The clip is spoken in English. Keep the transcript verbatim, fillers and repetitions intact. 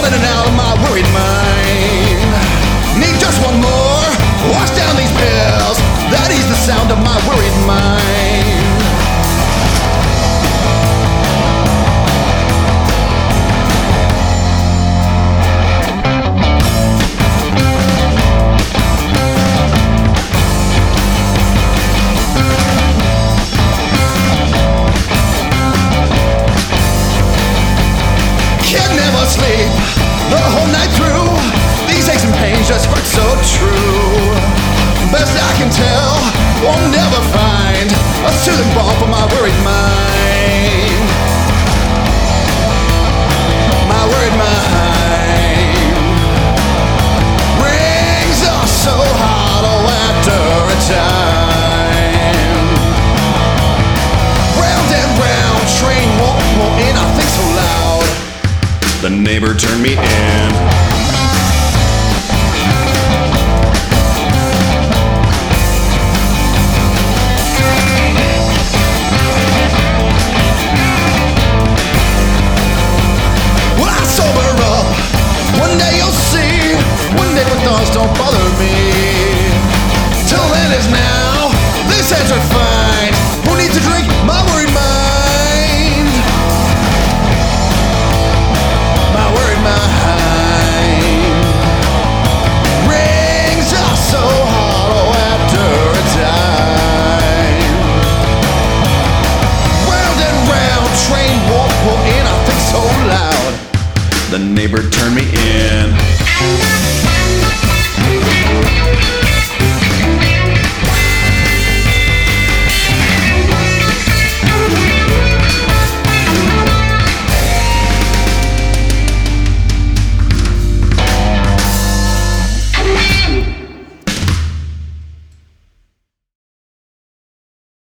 crawling in and out of my worried mind. Need just one more, wash down these pills. That ease the sound of my worried mind. Sleep the whole night through. These aches and pains just hurt so true. Best I can tell, won't never find a soothing balm for my worried mind. My worried mind rings are so hollow after a time. Round and round, train won't pull in, I think so loud. The neighbor turned me in. When I sober up, one day you'll see. One day with thoughts don't bother me. Till then is now, this heads are fine. Who needs to drink my worried mind? The neighbor turned me in.